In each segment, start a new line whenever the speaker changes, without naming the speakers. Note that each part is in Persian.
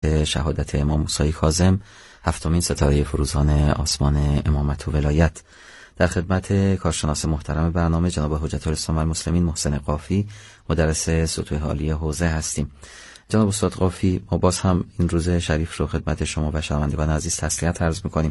خدمت شهادت امام موسی کاظم، 7مین ستاره فروزان آسمان امامت و ولایت. در خدمت کارشناس محترم برنامه جناب حجت الاسلام والمسلمین محسن قافی، مدرس سطوح عالی حوزه هستیم. جناب استاد قافی، ما باز هم این روز شریف رو خدمت شما و شنوندگان عزیز تسلیت عرض می‌کنیم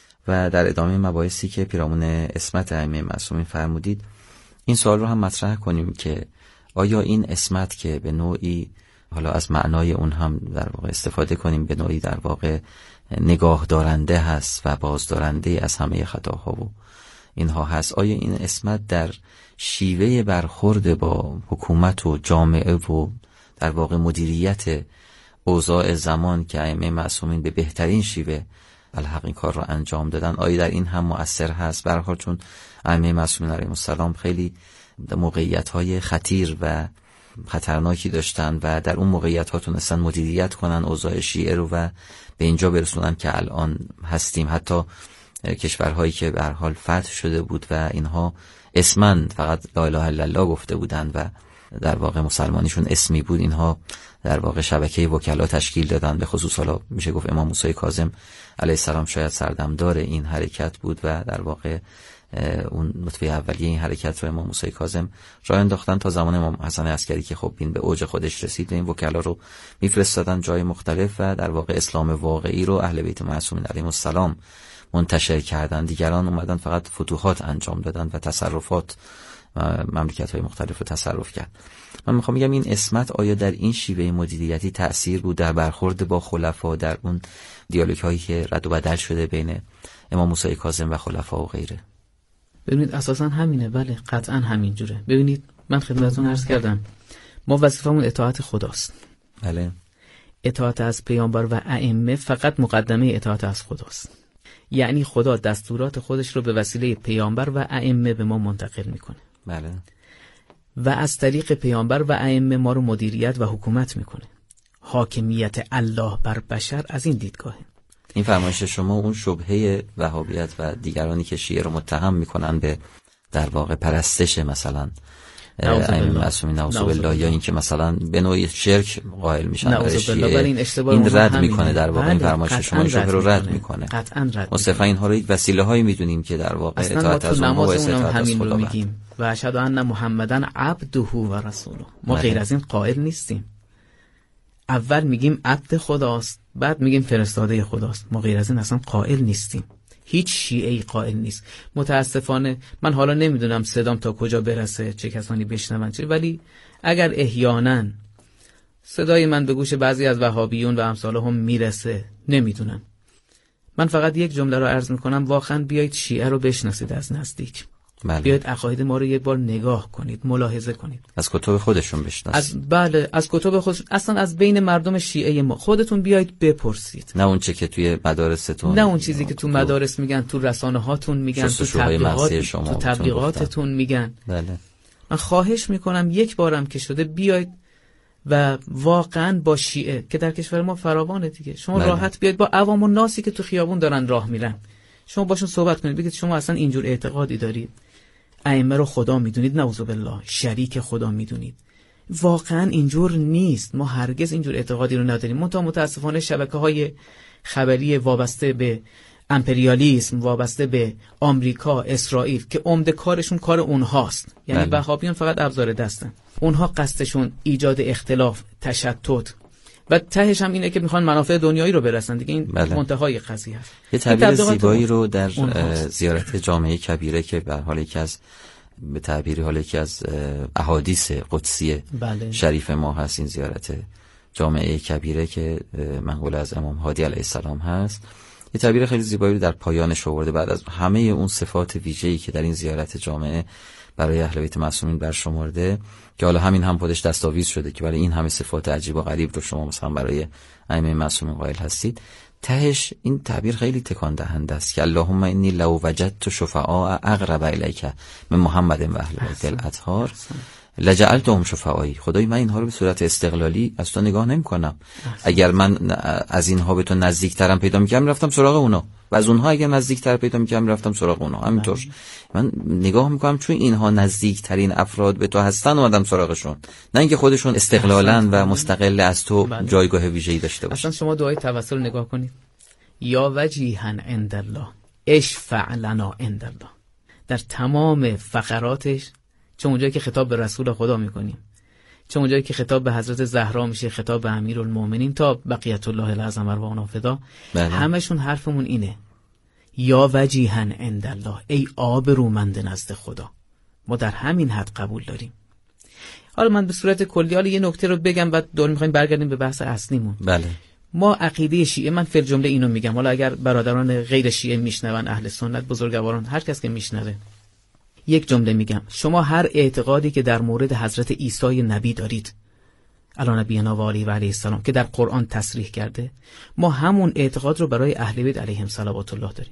و در ادامه مباحثی که پیرامون عصمت ائمه معصومین فرمودید، این سوال رو هم مطرح کنیم که آیا این عصمت که به نوعی، حالا از معنای اون هم در واقع استفاده کنیم، به نوعی در واقع نگاه دارنده هست و بازدارنده از همه خطاها و اینها هست، آیا این عصمت در شیوه برخورد با حکومت و جامعه و در واقع مدیریت اوضاع زمان که ائمه معصومین به بهترین شیوه الحق این کار رو انجام دادن، آیا در این هم مؤثر هست؟ به هر حال چون ائمه معصومین علیهم السلام خیلی موقعیت‌های خطیر و خطرناکی داشتن و در اون موقعیت‌ها تونستن مدیریت کنن اوضاع شیعه رو و به اینجا برسونن که الان هستیم. حتی کشورهایی که به هر حال فتح شده بود و اینها اسمن فقط لا اله الا الله گفته بودن و در واقع مسلمانیشون اسمی بود، اینها در واقع شبکه وکلا تشکیل دادن. به خصوص حالا میشه گفت امام موسی کاظم علیه السلام شاید سردمدار این حرکت بود و در واقع اون نطفه اولیه این حرکت رو امام موسی کاظم راه انداختن تا زمان امام حسن عسکری که خب این به اوج خودش رسید و این وکلا رو میفرستادن جای مختلف و در واقع اسلام واقعی رو اهل بیت معصومین علیهم السلام منتشر کردن. دیگران اومدن فقط فتوحات انجام دادن و تصرفات مملکت‌های مختلف رو تصرف کرد. من میخوام بگم این عصمت آیا در این شیوه مدیریتی تأثیر بود در برخورد با خلفا، در اون دیالوگ هایی که رد و بدل شده بین امام موسی کاظم و خلفا و غیره؟
ببینید اساسا همینه. بله قطعا همین جوره. ببینید من خدمتتون عرض کردم ما وظیفمون اطاعت خداست.
بله.
اطاعت از پیامبر و ائمه فقط مقدمه اطاعت از خداست. یعنی خدا دستورات خودش رو به وسیله پیامبر و ائمه به ما منتقل میکنه.
بله.
و از طریق پیامبر و ائمه ما رو مدیریت و حکومت میکنه. حاکمیت الله بر بشر از این دیدگاهه.
این فرمایش شما اون شبهه وهابیت و دیگرانی که شیعه رو متهم میکنن به در واقع پرستش مثلا ائمه معصومین نعوذ بالله، یا اینکه مثلا به نوعی شرک قائل میشن برای شیعه، این رد میکنه در واقع. این فرمایش شما شبهه رو رد میکنه.
قطعا رد.
ما صرفا اینها رو وسیله هایی میدونیم که در واقع اطاعت از اونها و اطاعت از خدا
میگیم و اشهد ان محمدن عبده و رسوله. ما غیر از این قائل نیستیم. اول میگیم عبد خداست، بعد میگیم فرستاده خداست. ما غیر از این اصلا قائل نیستیم. هیچ شیعه‌ای قائل نیست. متاسفانه من حالا نمیدونم صدام تا کجا برسه، چه کسانی بشنون چه، ولی اگر احیانا صدای من به گوش بعضی از وهابیون و امثالهم میرسه، نمیدونم، من فقط یک جمله رو عرض میکنم: واقعا بیایید شیعه رو بشناسید از نزدیک.
بله.
بیایید عقاید ما رو یک بار نگاه کنید، ملاحظه کنید، از
کتب خودشون بشناسید.
از کتب خودشون، اصلا از بین مردم شیعه ما خودتون بیایید بپرسید.
نه اون چه که توی مدارستون،
نه اون چیزی که تو مدارس میگن، تو رسانه هاتون میگن، تو تبلیغاتتون میگن.
بله.
من خواهش میکنم یک بارم که شده بیایید و واقعا با شیعه که در کشور ما فراوانه دیگه، شما
بله.
راحت بیایید با عوام و ناسی که تو خیابون دارن راه میرن، شما باشون صحبت کنید، بگید شما اصلا اینجور اعتقادی دارید، ائمه رو خدا میدونید، نعوذ بالله شریک خدا میدونید. واقعا اینجور نیست. ما هرگز اینجور اعتقادی رو نداریم. متاسفانه شبکه‌های خبری وابسته به امپریالیسم، وابسته به آمریکا، اسرائیل، که عمده کارشون کار اونهاست، یعنی وهابیان فقط ابزار دستن. اونها قصدشون ایجاد اختلاف، تشتت و تهش هم اینه که میخوان منافع دنیایی رو برسن دیگه. این منتهای قضیه است.
یه تعبیر زیبایی رو در زیارت جامعه کبیره که به حال یکی از به تعبیری حالا یکی از احادیث قدسی شریف ما هست، این زیارت جامعه کبیره که منقول از امام هادی علیه السلام هست، یه تعبیر خیلی زیبایی رو در پایانش آورده بعد از همه اون صفات ویژه‌ای که در این زیارت جامعه برای اهل بیت معصومین برشمرده، که حالا همین هم خودش دستاویز شده که برای این همه صفات عجیب و غریب رو شما مثلا برای ائمه معصومین قائل هستید. تهش این تعبیر خیلی تکان دهنده است که اللهم انی لو وجدت شفعاء اقرب الیک من محمد و اهل بیت الاطهار لجعلتهم شفعایی. خدای من اینها رو به صورت استقلالی از تو نگاه نمی‌کنم. اگر من از اینها به تو نزدیکترم پیدا می‌کردم رفتم سراغ اونا. و از اونها اگه نزدیکتر پیدا می‌کردم رفتم سراغ اونها. همینطور من نگاه میکنم چون اینها نزدیکترین افراد به تو هستن اومدم سراغشون، نه اینکه خودشون استقلالا و مستقل از تو جایگاه ویژه‌ای داشته باشن.
اصلا شما دعای توسل نگاه کنید، یا وجیها عند الله اشفع لنا عند الله، در تمام فقراتش، چون اونجایی که خطاب به رسول خدا میکنیم، چون اونجایی که خطاب به حضرت زهرا میشه، خطاب به امیرالمومنین تا بقیت الله الاعظم ارواحنا فدا، همشون حرفمون اینه یا وجیها عند الله، ای آبرومند نزد خدا. ما در همین حد قبول داریم. حالا من به صورت کلی حالا یه نکته رو بگم، بعد دور میخوایم برگردیم به بحث اصلیمون.
بله.
ما عقیده شیعه، من فی الجمله اینو میگم، حالا اگر برادران غیر شیعه میشنون، اهل سنت، بزرگواران، هر کس که میشنوه، یک جمله میگم، شما هر اعتقادی که در مورد حضرت عیسی نبی دارید، علی نبینا و علیه و علیه السلام، که در قرآن تصریح کرده، ما همون اعتقاد رو برای اهل بیت علیهم صلوات الله داریم.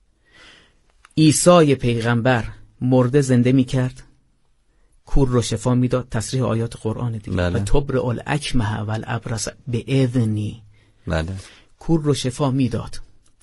عیسی پیغمبر مرده زنده میکرد، کور رو شفا میداد، تصریح آیات قرآن دیگه.
بله.
و تبرئ الاکمه والابرص باذنی.
بله.
کور رو شفا میداد،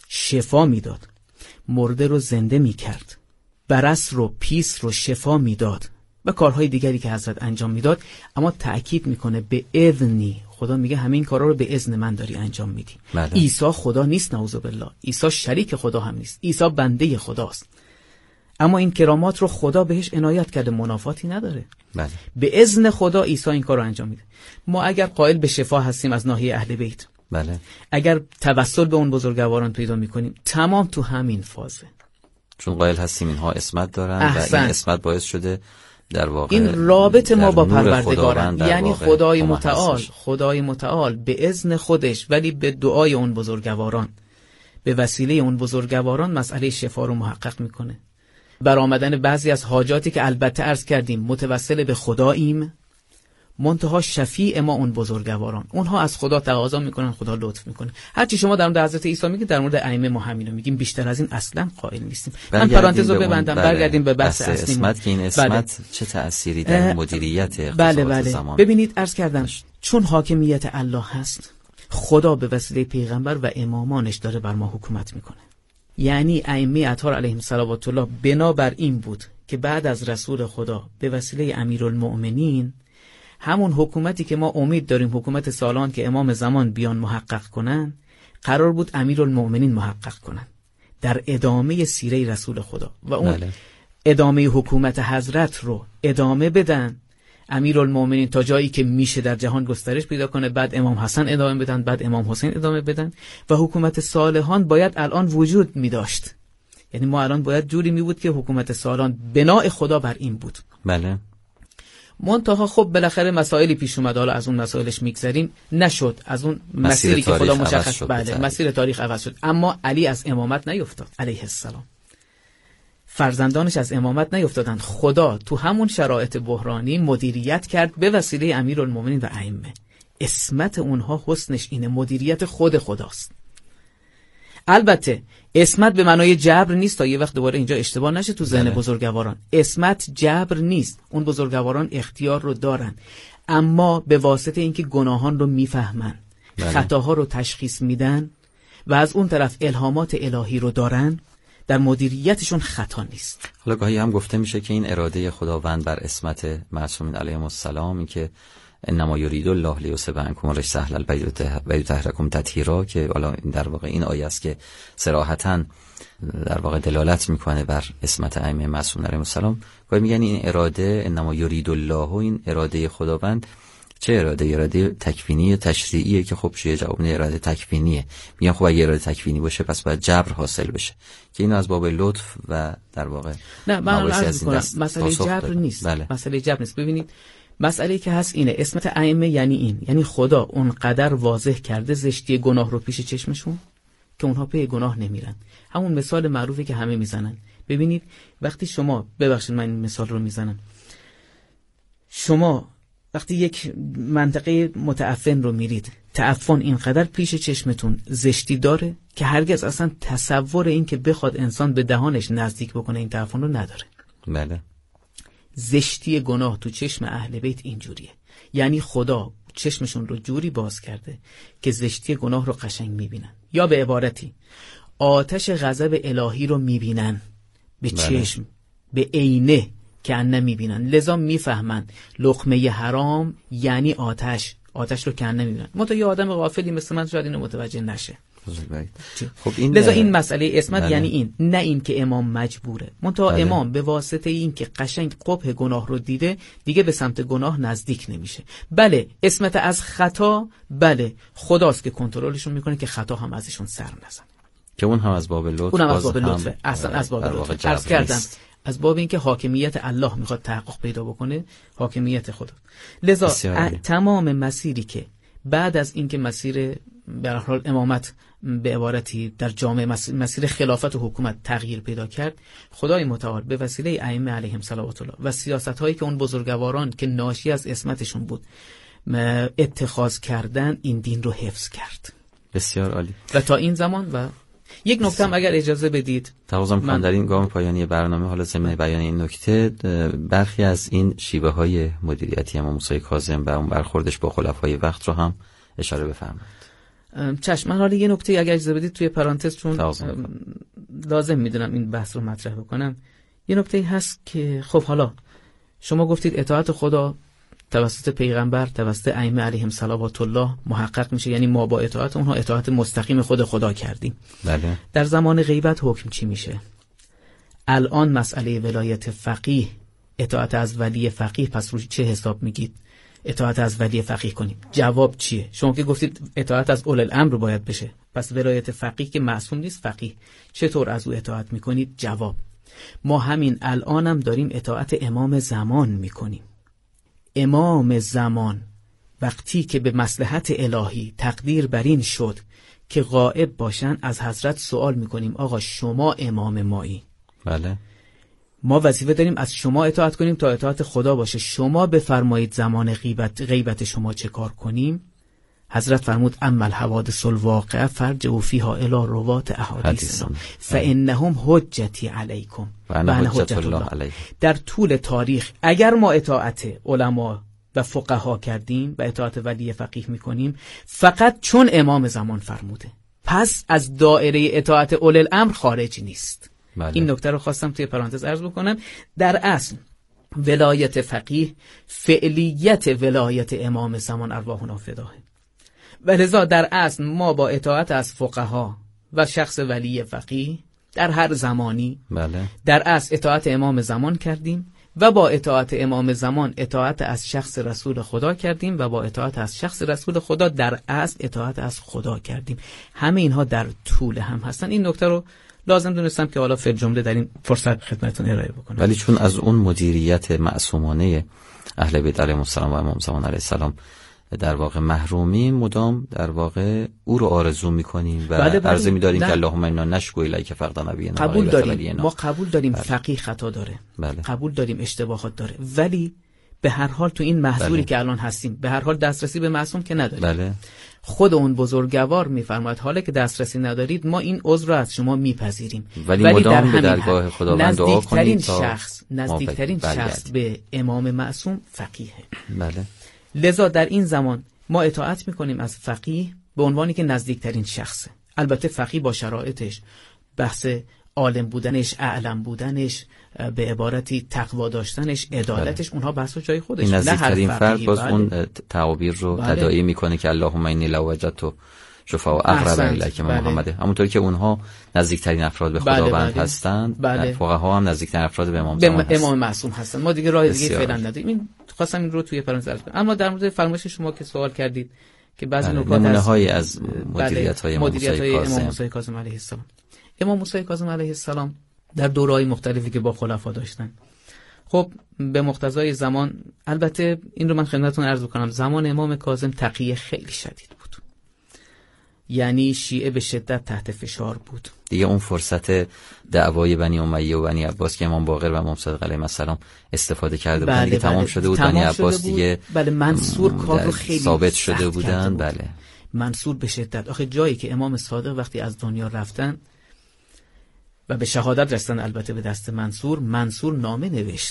مرده رو زنده میکرد، برص رو، پیس رو شفا میداد و کارهای دیگری که حضرت انجام میداد. اما تأکید میکنه به اذنی، خدا میگه همین کارا رو به اذن من داری انجام میدی.
بله.
عیسی خدا نیست، نعوذ بالله. عیسی شریک خدا هم نیست، عیسی بنده خداست. اما این کرامات رو خدا بهش عنایت کرده، منافاتی نداره.
بله.
به اذن خدا عیسی این کار رو انجام میده. ما اگر قائل به شفا هستیم از ناحیه اهل بیت،
بله،
اگر توسل به اون بزرگواران پیدا میکنیم، تمام تو همین فازه،
چون قائل هستیم اینها اسمت دارن و این اسمت باعث شده در واقع
این رابطه ما با پروردگارن، یعنی خدای متعال به اذن خودش، ولی به دعای اون بزرگواران، به وسیله اون بزرگواران مسئله شفا رو محقق میکنه. برآمدن بعضی از حاجاتی که البته عرض کردیم متوسل به خداییم، منتها شفیع ما اون بزرگواران، اونها از خدا تقاضا میکنن، خدا لطف میکنه. هرچی شما در مورد حضرت عیسی میگید، در مورد ائمه ما همینو میگیم، بیشتر از این اصلا قائل نیستیم. من پرانتز رو ببندم، برگردیم به بحث اصلیمون
که این اسمت چه تأثیری در مدیریت
بله.
زمان.
ببینید عرض کردم چون حاکمیت الله هست، خدا به وسیله پیغمبر و امامانش داره بر ما حکومت میکنه. یعنی ائمه اطهار علیهم صلوات الله بنابر این بود که بعد از رسول خدا به وسیله امیرالمؤمنین، همون حکومتی که ما امید داریم حکومت سالان که امام زمان بیان محقق کنن، قرار بود امیرالمؤمنین محقق کنن در ادامه سیره رسول خدا و اون ادامه حکومت حضرت رو ادامه بدن. امیرالمؤمنین تا جایی که میشه در جهان گسترش پیدا کنه، بعد امام حسن ادامه بدن، بعد امام حسین ادامه بدن و حکومت صالحان باید الان وجود می داشت. یعنی ما الان باید جوری می بود که حکومت صالحان بناء خدا بر این بود.
بله.
منتها خب بالاخره مسائلی پیش اومد، حالا از اون مسائلش میگذریم، نشد از اون مسیری که خدا مشخص. بله، مسیر تاریخ عوض شد. اما علی از امامت نیفتاد علیه السلام، فرزندانش از امامت نیفتادن. خدا تو همون شرایط بحرانی مدیریت کرد به وسیله امیرالمومنین و ائمه. اسمت اونها حسنش اینه، مدیریت خود خداست. البته اسمت به معنای جبر نیست، تا یه وقت دوباره اینجا اشتباه نشه تو ذهن بزرگواران. اسمت جبر نیست، اون بزرگواران اختیار رو دارن، اما به واسطه اینکه گناهان رو میفهمن، خطاها رو تشخیص میدن و از اون طرف الهامات الهی رو دارن، در مدیریتشون خطا نیست. حالا
گاهی هم گفته میشه که این اراده خداوند بر اسمت معصومین علیهم السلام، این که انما یرید الله لیذهب عنکم الرجس اهل البیت و یطهرکم تطهیرا، که حالا در واقع این آیه است که صراحتاً در واقع دلالت میکنه بر اسمت ائمه معصومین علیهم السلام. گاهی میگن این اراده انما یرید الله، و این اراده خداوند چه اراده تکوینی تشریعیه که خب چیه جواب؟ نه، اراده تکوینیه. میگن خب اگه اراده تکوینی باشه پس باید جبر حاصل بشه، که اینو از باب لطف و در واقع
نه، من عرض می‌کنم مسئله جبر نیست. مسئله جبر نیست. ببینید مسئله که هست اینه، اسمت ائمه یعنی این، یعنی خدا اونقدر واضح کرده زشتی گناه رو پیش چشمشون که اونها پی گناه نمیرن. همون مثال معروفی که همه میزنن. ببینید وقتی شما، ببخشید من این مثال رو میزنم، شما وقتی یک منطقه متعفن رو میرید، تعفن اینقدر پیش چشمتون زشتی داره که هرگز اصلا تصور این که بخواد انسان به دهانش نزدیک بکنه این تعفن رو نداره.
بله.
زشتی گناه تو چشم اهل بیت اینجوریه، یعنی خدا چشمشون رو جوری باز کرده که زشتی گناه رو قشنگ میبینن. یا به عبارتی آتش غضب الهی رو میبینن به چشم، به عینه که ان میبینن، لذا میفهمن لقمه حرام یعنی آتش رو که ان میبینن. منتها یه آدم غافلی مثل من شاید اینو متوجه نشه.
خب این
لذا این مسئله اسمت یعنی این، نه این که امام مجبوره، منتها امام به واسطه این که قشنگ قبح گناه رو دیده دیگه به سمت گناه نزدیک نمیشه. بله اسمت از خطا، بله خداست که کنترلشون میکنه که خطا هم ازشون سر نزنه،
که اون هم از باب لطف،
اونم از باب لطفه، اصلا از باب لطف عرض کردم، از باب این که حاکمیت الله میخواد تحقق پیدا بکنه، حاکمیت خدا. لذا تمام مسیری که بعد از اینکه مسیر به هر حال امامت به عبارتی در جامعه مسیر خلافت و حکومت تغییر پیدا کرد، خدای متعال به وسیله ائمه علیهم صلوات الله و سیاست‌هایی که اون بزرگواران که ناشی از عصمتشون بود اتخاذ کردن، این دین رو حفظ کرد.
بسیار عالی.
و تا این زمان و یک نکته هم اگر اجازه بدید
تقاضا می‌کنم در این گام پایانی برنامه، حالا ضمن بیان این نکته، برخی از این شیوه‌های مدیریتی امام موسی کاظم و اون برخوردش با خلفای وقت رو هم اشاره بفرمایید.
چشم. من حالا یه نکته اگر اجازه بدید توی پرانتز، چون لازم میدونم این بحث رو مطرح بکنم، یه نکته هست که خب حالا شما گفتید اطاعت خدا توسط پیغمبر، توسط ائمه علیهم صلوات الله محقق میشه، یعنی ما با اطاعت اونها اطاعت مستقیم خود خدا کردیم.
بله.
در زمان غیبت حکم چی میشه؟ الان مسئله ولایت فقیه، اطاعت از ولی فقیه، پس روی چه حساب میگید اطاعت از ولی فقیه کنیم؟ جواب چیه؟ شما که گفتید اطاعت از اول الامر باید بشه، پس ولایت فقیه که معصوم نیست، فقیه چطور از او اطاعت میکنید؟ جواب ما همین الانم داریم اطاعت امام زمان میکنیم. امام زمان وقتی که به مصلحت الهی تقدیر بر این شد که غائب باشن، از حضرت سوال میکنیم آقا شما امام مایی،
بله،
ما وظیفه داریم از شما اطاعت کنیم تا اطاعت خدا باشه، شما بفرمایید زمان غیبت شما چه کار کنیم؟ حضرت فرمود اما الحوادث الواقعه فرجعوا فیها الی روات احادیث فانهم حجتی علیکم و انا حجت الله علیکم. در طول تاریخ اگر ما اطاعت علما و فقها کردیم و اطاعت ولی فقیه میکنیم فقط چون امام زمان فرموده، پس از دایره اطاعت اول الامر خارج نیست.
بله. این
نکته رو خواستم توی پرانتز عرض بکنم. در اصل ولایت فقیه فعلیت ولایت امام زمان ارواحنا فداه، و لذا در اصل ما با اطاعت از فقها و شخص ولی فقیه در هر زمانی،
بله،
در اصل اطاعت امام زمان کردیم و با اطاعت امام زمان اطاعت از شخص رسول خدا کردیم و با اطاعت از شخص رسول خدا در اصل اطاعت از خدا کردیم. همه اینها در طول هم هستن. این نکته رو لازم دونستم که حالا فی جمله در این فرصت خدمتتون ارائه بکنم.
ولی چون از اون مدیریت معصومانه اهل بیت علیهم السلام و امام زمان علیه السلام در واقع محرومیم، مدام در واقع او رو آرزو میکنیم و عرض می‌داریم که اللهم انا نشکو الیک فقد نبینا.
قبول داریم، ما قبول داریم فقیه خطا داره،
بله.
قبول داریم اشتباهات داره، ولی به هر حال تو این محظوری
بله.
که الان هستیم به هر حال دسترسی به معصوم که نداریم.
بله.
خود اون بزرگوار میفرماید حالا که دسترسی ندارید ما این عذر رو از شما میپذیریم،
ولی مدام به درگاه خداوند دعا کنید تا
نزدیکترین شخص به امام معصوم فقیه.
بله.
لذا در این زمان ما اطاعت میکنیم از فقیه به عنوانی که نزدیکترین شخصه. البته فقیه با شرایطش، بحث عالم بودنش، اعلم بودنش، به عبارتی تقوا داشتنش، عدالتش، اونها بحث جای خودش.
این نزدیکترین فرد باز
بله.
اون تعابیر رو تداعی میکنه که اللهم انی لو وجدت شفاء اقرب الیک محمد. همونطور که اونها نزدیکترین افراد به خداوند هستند، فقها هم نزدیکترین افراد به امام زمان هستند،
امام معصوم هستند. ما دیگه راه دیگه فعلا نداریم. این خواستم این رو توی پرانتز عرض کنم. اما در مورد فرمایش شما که سوال کردید که بعضی نکات
نمونه‌هایی از مدیریت‌های امام
موسی کاظم علیه السلام. امام موسی کاظم علیه السلام در دوره‌های مختلفی که با خلفا داشتن، خب به مقتضای زمان، البته این رو من خدمتتون عرض کنم، زمان امام کاظم تقیه خیلی شدید بود، یعنی شیعه به شدت تحت فشار بود.
دیگه اون فرصت دعوای بنی امیه و بنی عباس که امام باقر و امام صادق علیهم السلام استفاده کرده بودن دیگه تمام شده بود. بنی عباس دیگه
بله منصور کار رو خیلی
ثابت شده بودن. بله
منصور به شدت. آخه جایی که امام صادق وقتی از دنیا رفتن و به شهادت رسیدن، البته به دست منصور نامه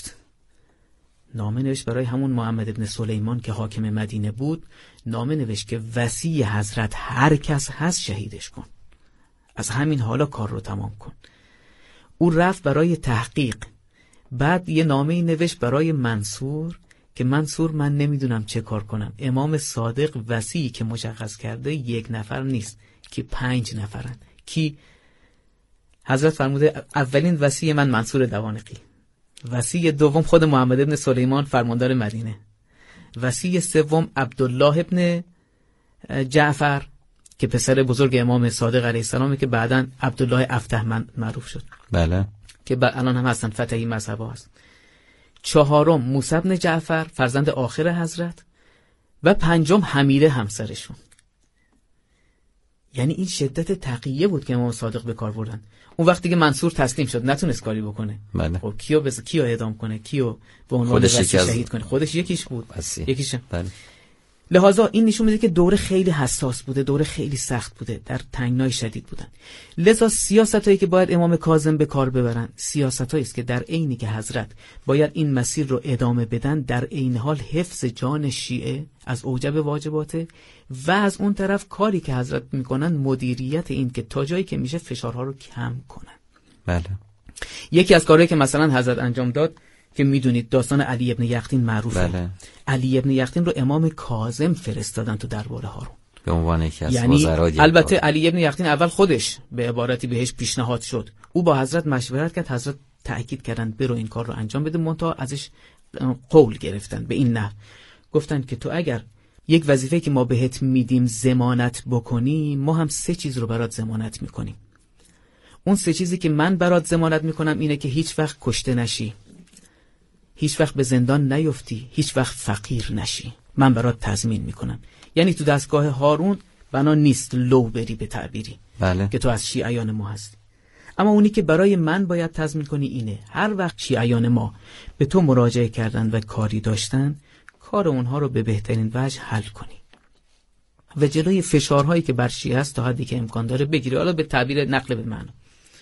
نوشت برای همون محمد ابن سلیمان که حاکم مدینه بود، نامه نوشت که وصی حضرت هر کس هست شهیدش کن. از همین حالا کار رو تمام کن. او رفت برای تحقیق. بعد یه نامه‌ای نوشت برای منصور که منصور من نمیدونم چه کار کنم. امام صادق وصیی که مشخص کرده 1 نفر نیست که 5 نفرن. کی؟ حضرت فرموده اولین وصی من منصور دوانقی، وصی دوم خود محمد ابن سلیمان فرماندار مدینه، وصی سوم عبدالله ابن جعفر که پسر بزرگ امام صادق علیه السلام که بعداً عبدالله افتح معروف شد.
بله.
که الان هم هستن فتحی مذهب هست. 4م موسی بن جعفر فرزند آخر حضرت و 5م حمیله همسرشون. یعنی این شدت تقیه بود که امام صادق به کار بردن. اون وقتی که منصور تسلیم شد نتونست کاری بکنه.
بله.
خب کیو اعدام کنه، کیو به عنوان وصی شهید کنه؟ خودش یکیش بود. یکیش.
بله.
لحاظا این نشون میده که دوره خیلی حساس بوده، دوره خیلی سخت بوده، در تنگنای شدید بودن. لذا سیاستایی که باید امام کاظم به کار ببرن سیاستایی است که در عینی که حضرت باید این مسیر رو ادامه بدن، در عین حال حفظ جان شیعه از اوجب واجباته و از اون طرف کاری که حضرت میکنن مدیریت این که تا جایی که میشه فشارها رو کم کنن.
بله.
یکی از کارهایی که مثلا حضرت انجام داد که میدونید داستان علی ابن یقطین معروفه.
بله.
علی ابن یقطین رو امام کاظم فرستادن تو دربار هارون
به عنوان یکی از
یعنی
وزرای.
البته علی ابن یقطین اول خودش به عبارتی بهش پیشنهاد شد، او با حضرت مشورت کرد، حضرت تأکید کردن برو این کار رو انجام بده، منتها ازش قول گرفتن به این نه، گفتن که تو اگر یک وظیفه که ما بهت میدیم ضمانت بکنی، ما هم 3 چیز رو برات ضمانت میکنیم. اون 3 چیزی که من برات ضمانت میکنم اینه که هیچ وقت کشته نشی، هیچ وقت به زندان نیفتی، هیچ وقت فقیر نشی، من برات تضمین میکنم. یعنی تو دستگاه هارون بنا نیست لو بری به تعبیری.
بله.
که تو از شیعیان ما هستی، اما اونی که برای من باید تضمین کنی اینه هر وقت شیعیان ما به تو مراجعه کردن و کاری داشتن، کار اونها رو به بهترین وجه حل کنی و جلوی فشارهایی که بر شیعه هست تا حدی که امکان داره بگیری. حالا به تعبیر نقل به معنا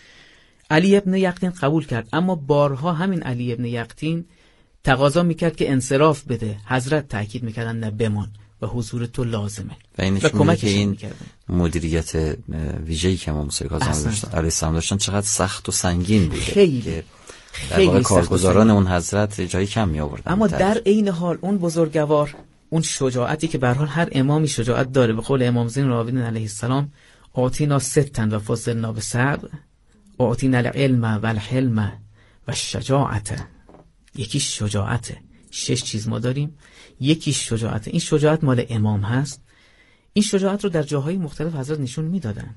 علی ابن یقطین قبول کرد، اما بارها همین علی ابن یقطین تقاضا میکرد که انصراف بده. حضرت تاکید میکردن نه بمان و حضور تو لازمه
و کمک این مدیریت ویژه‌ای که امام موسی کاظم علیه السلام داشتن چقدر سخت و سنگین بود.
خیلی
در واقع کارگزاران اون حضرت جایی کم می آوردن.
اما در عین حال اون بزرگوار، اون شجاعتی که به هر حال هر امامی شجاعت داره، به قول امام زین العابدین علیه السلام آتینا 6 و فضلنا ب7 آتینا العلم و الحلم و الشجاعت. یکی شجاعته، 6 چیز ما داریم، یکی شجاعته. این شجاعت مال امام هست. این شجاعت رو در جاهای مختلف حضرت نشون میدادن،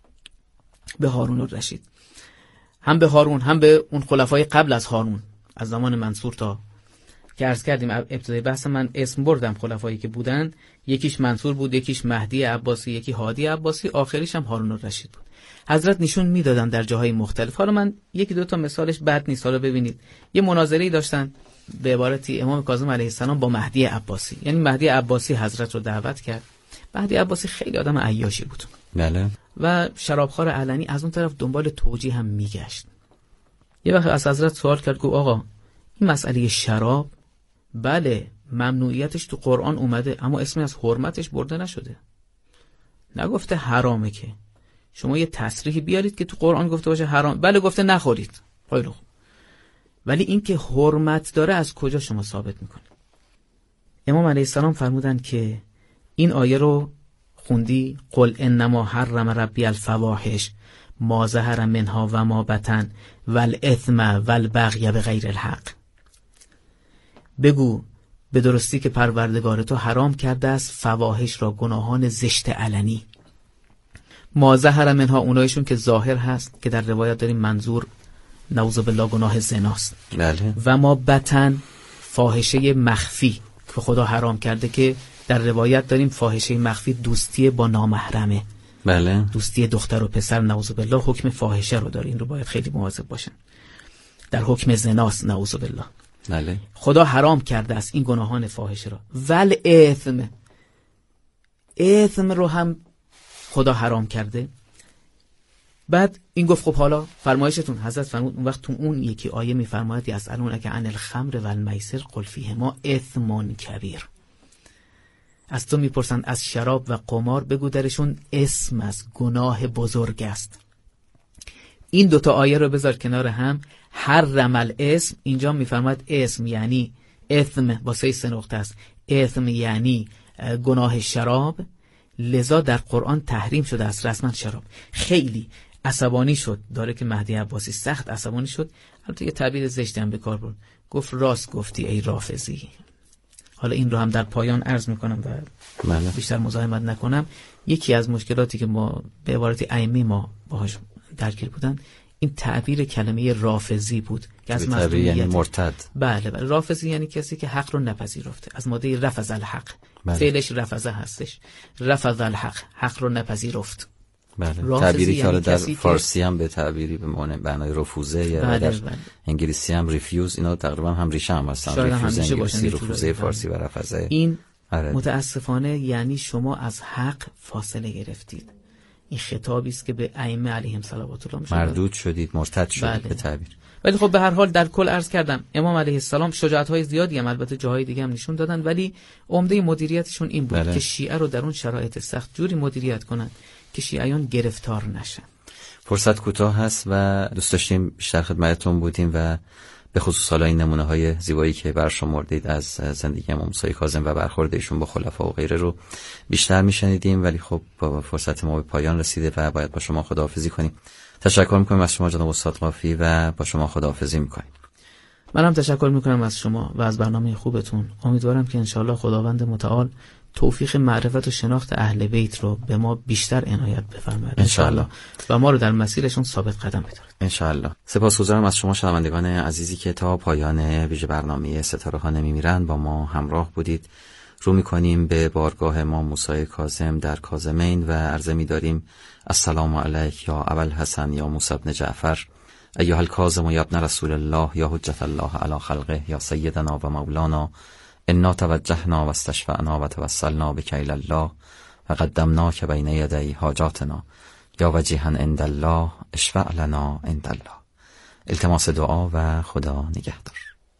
به هارون الرشید، هم به هارون، هم به اون خلفای قبل از هارون، از زمان منصور تا که عرض کردیم ابتدای بحث من اسم بردم خلفایی که بودن، یکیش منصور بود، یکیش مهدی عباسی، یکی هادی عباسی، آخریش هم هارون الرشید بود. حضرت نشون میدادن در جاهای مختلف. حالا من 1-2 مثالش بد نیست. حالا ببینید یه مناظره‌ای داشتن به عبارتی امام کاظم علیه السلام با مهدی عباسی. یعنی مهدی عباسی حضرت رو دعوت کرد. مهدی عباسی خیلی آدم عیاشی بود.
بله.
و شرابخوار علنی، از اون طرف دنبال توجیه هم میگشت. یه وقت از حضرت سوال کرد، گفت آقا این مسئله شراب بله ممنوعیتش تو قرآن اومده، اما اسمی از حرمتش برده نشده. نگفته حرامه که. شما یه تصریحی بیارید که تو قرآن گفته باشه حرام. بله گفته نخورید. خیلی خوب. ولی این که حرمت داره از کجا شما ثابت میکنید؟ امام علیه السلام فرمودن که این آیه رو خوندی، قل انما حرم ربی الفواحش ما ظهر منها و ما بطن والاثم والبغی بغیر الحق. بگو به درستی که پروردگار تو حرام کرده است فواحش را، گناهان زشت علنی. ما ظهر منها اونایشون که ظاهر هست، که در روایت داریم منظور نعوذ بالله گناه زناست.
بله.
و ما بطن فاحشه مخفی که خدا حرام کرده، که در روایت داریم فاحشه مخفی دوستی با نامحرمه.
بله.
دوستی دختر و پسر نعوذ بالله حکم فاحشه رو داره. این رو باید خیلی مواظب باشن. در حکم زناست نعوذ بالله.
بله.
خدا حرام کرده است این گناهان فاحشه را. ول اثم، اثم رو هم خدا حرام کرده. بعد این گفت خب حالا فرمایشتون. حضرت فرمود اون وقت تو اون یکی آیه میفرماید یسألونک عن الخمر والمیسر قل فیهما اثم کبیر. از تو میپرسند از شراب و قمار، بگو درشون اسم است، گناه بزرگ است. این دوتا آیه رو بذار کنار هم. حرم الاسم، اینجا میفرماد اسم یعنی اثم، واسه 3 نقطه است. اثم یعنی گناه شراب، لذا در قرآن تحریم شده است رسما شراب. خیلی عصبانی شد، داره که مهدی عباسی سخت عصبانی شد. البته یه تعبیر زشتی هم به کار برد، گفت راست گفتی ای رافضی. حالا این رو هم در پایان عرض میکنم و بیشتر مزاحمت نکنم. یکی از مشکلاتی که ما به عبارت ائمه ما باهاش درگیر بودن این تعبیر کلمه رافضی بود که از
مظلومیت، یعنی مرتد.
بله رافضی یعنی کسی که حق رو نپذیرفته، از ماده رفض الحق. فعلش رفضه هستش، رفض الحق، حق رو نپذیرفت.
بله. تعبیری که حالا در فارسی هم به تعبیری به معنای رفوزه یا در انگلیسی هم ریفیوز، اینا تقریبا هم ریشه هم هستن. ریفیوز انگلیسی، رفوزه فارسی و رفضه.
این متاسفانه یعنی شما از حق فاصله گرفتید. این خطابی است که به ائمه علیهم صلوات الله
مردود شدید، مرتد شدید به تعبیر.
ولی خب به هر حال در کل عرض کردم امام علیه السلام شجاعت‌های زیادی هم البته جاهای دیگه هم نشون دادن، ولی عمده مدیریتشون این بود که شیعه رو در اون شرایط سخت جوری مدیریت کنن که شیعیان گرفتار نشن.
فرصت کوتاه هست و دوست داشتیم بیشتر خدمتتون بودیم و به خصوص حالا این نمونه‌های زیبایی که برشمردید از زندگی امام موسی کاظم و برخورد ایشون با خلفا و غیره رو بیشتر میشنیدیم، ولی خب با فرصت ما به پایان رسیده و باید با شما خداحافظی کنیم. تشکر میکنیم از شما جناب استاد قافی و با شما خداحافظی میکنیم.
منم تشکر میکنم از شما و از برنامه خوبتون. امیدوارم که انشاءالله خداوند متعال توفیق معرفت و شناخت اهل بیت رو به ما بیشتر عنایت بفرماید انشاءالله و ما رو در مسیرشون ثابت قدم بدارد انشاءالله.
سپاسگزارم از شما شنوندگان عزیزی که تا پایان ویژه برنامه ستاره ها نمیمیرن با ما همراه بودید. رو میکنیم به بارگاه امام موسی کاظم در کاظمین و عرضه می‌داریم السلام علیک یا ابا الحسن یا موسی بن جعفر ایها الکاظم یا ابن رسول الله یا حجت الله علی خلقه یا سیدنا و مولانا انا توجهنا و استشفعنا و توسلنا بک الی الله و قدمناک بین یدی حاجاتنا یا وجیها عند الله اشفع لنا عند الله. التماس دعا و خدا نگهدار.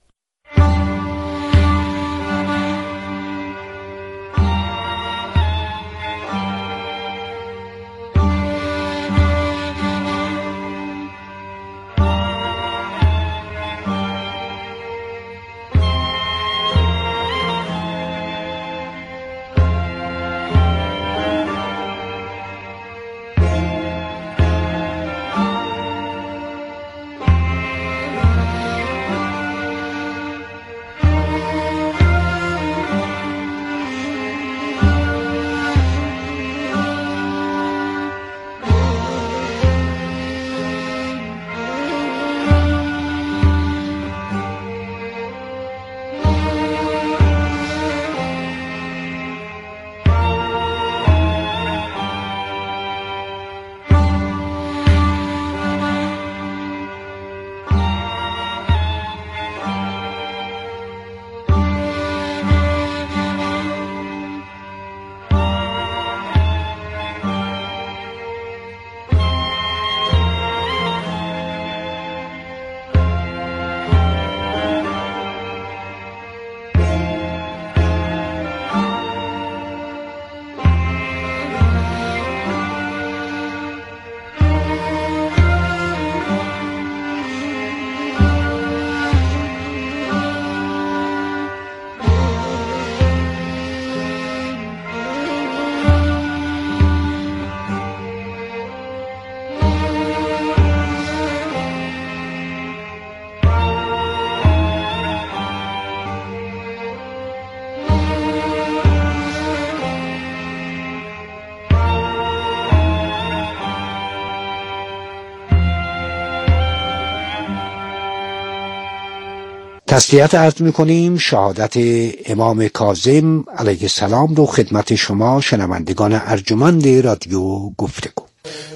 تسلیت عرض می‌کنیم شهادت امام کاظم علیه السلام رو خدمت شما شنوندگان ارجمند رادیو گفتگو.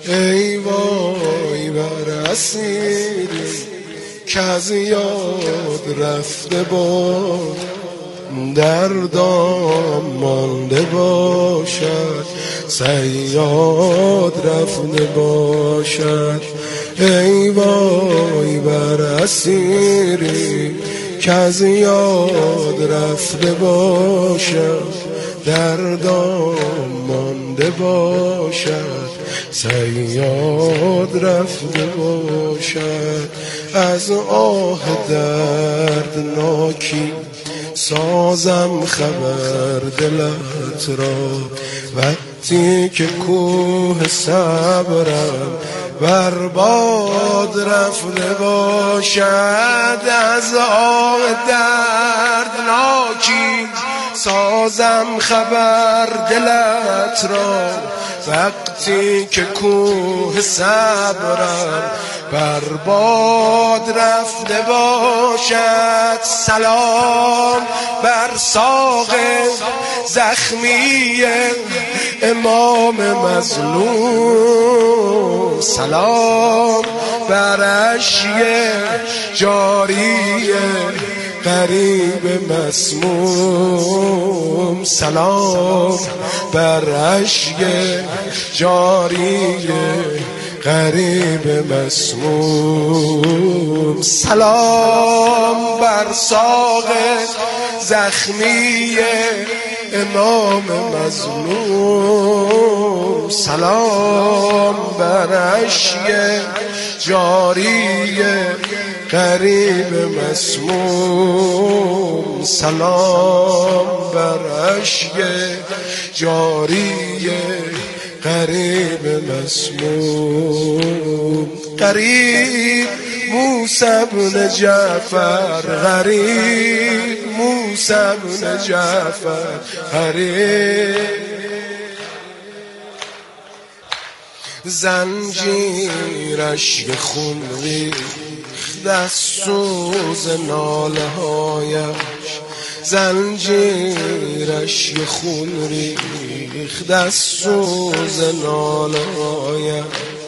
ای وای بر اسیری که از یاد رفته باد دردام مانده باشد صیاد رفته باشد. ای وای بر اسیری که از یاد رفته باشد دردام مانده باشد صیاد رفته باشد از آه دردناکی سازم خبر دلت را وقتی که کوه صبرم برباد رفته باشد از آه دردناکی سازم خبر دلت را وقتی که کوه صبرم برباد رفته باشد سلام بر ساق زخمی امام مظلوم سلام بر اشک جاری غریب مسموم سلام بر اشک جاری غریب مسموم سلام بر ساق زخمی امام مظلوم سلام بر اشک جاری غریب مسموم سلام بر اشک جاری غریب مسموم غریب موسی بن جعفر غریب موسی بن جعفر غریب زنجیرش به خون ریخت از سوز ناله هایش زنجیرش به خون ریخت از سوز ناله هایش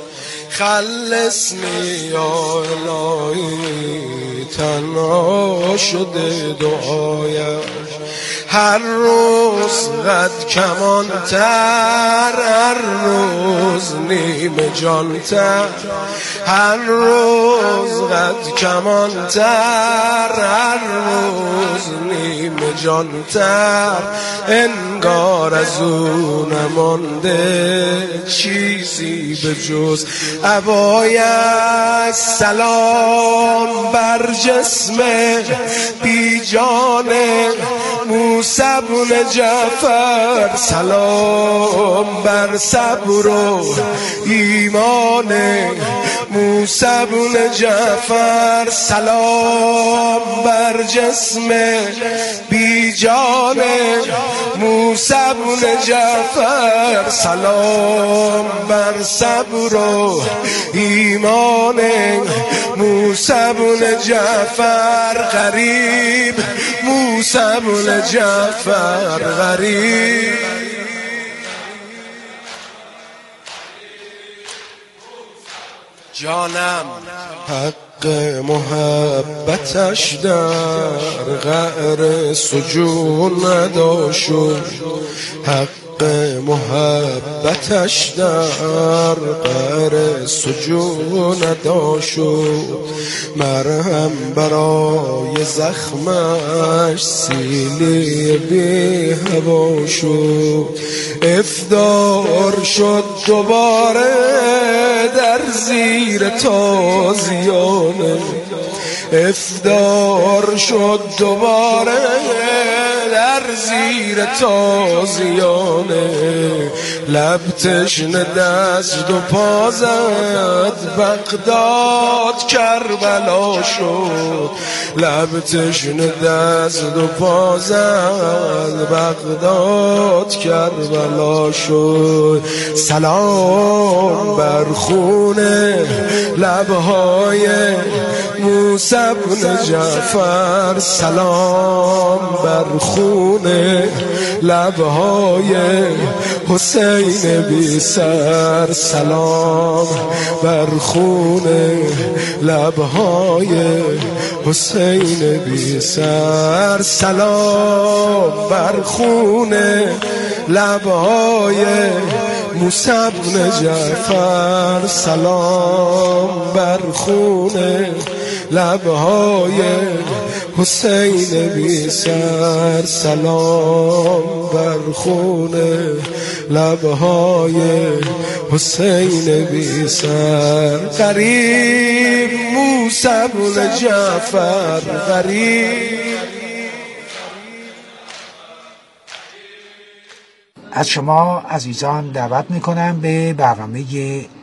خلصنی یا الهی تنها شده دعایش هر روز قد کمانتر هر روز نیمه جانتر هر روز قد کمانتر هر روز نیمه جانتر انگار از او نمانده چیزی به جز عبایش سلام بر جسم بی جان موسی بن جعفر سلام بر صبر و ایمان موسی بن جعفر سلام بر جسم بی جان موسی بن جعفر سلام بر صبر و ایمان موسی بن جعفر غریب موسی بن جعفر غریب جانم حق محبتش در قعر سجون نداشت حق محبتش در قعر سجون نداشت مرهم برای زخمش سیلی بی هوا شد افدار شد دوباره در زیر تازیانه افدار شد دوباره در زیر تازیانه لب تشنه دست و پا زد بغداد کربلا شد لب تشنه دست و پا زد بغداد کربلا شد سلام بر خون لبهای موسی بن جعفر سلام بر خون لبهای حسین بی سر سلام بر خون لبهای حسین بی سر سلام بر خون لبهای موسی بن جعفر سلام بر خون لبهای حسین بی سر سلام بر خون لبهای حسین بی سر. غریب موسی بن جعفر غریب.
از شما عزیزان دعوت میکنم به برنامه